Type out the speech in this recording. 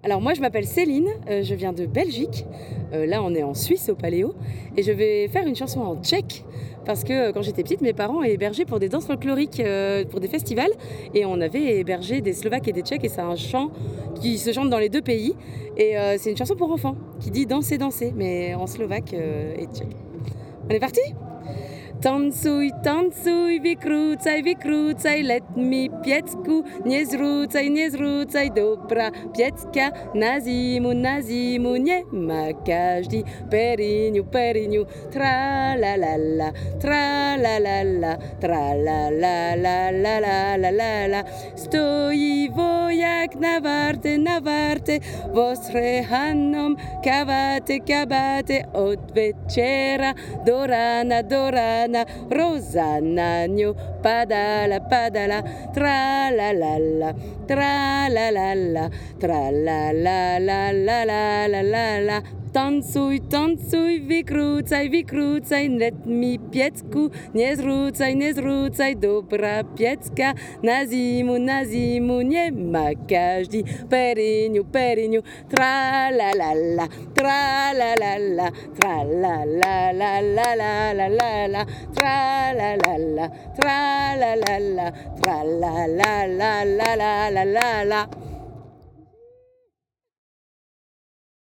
Alors moi je m'appelle Céline, je viens de Belgique, là on est en Suisse au Paléo et je vais faire une chanson en tchèque parce que quand j'étais petite mes parents hébergeaient pour des danses folkloriques, pour des festivals et on avait hébergé des Slovaques et des Tchèques et c'est un chant qui se chante dans les 2 pays et c'est une chanson pour enfants qui dit danser danser mais en slovaque et tchèque. On est parti? Tancuj, tancuj, wykrucaj, let mi piecku, nie zrzucaj, dobra piecka, na zimu, nie ma każdy, periniu, tra la la la, tra la la la, tra la la la la la la la la. Stoi wojak na warte, wosrehanom, kabate, od večera do rana, rosa na ňu padala, tra la la la, tra la la la, tra la la la la la la la la. Tancuj, wykrucaj, let mi piecku, nie zrzucaj, dobra piecka, na zimu, nie ma każdy, periniu, tra la la la, tra la la la, tra la la la la la la la la, tra la la la, tra la la la, tra la la la la la la la la.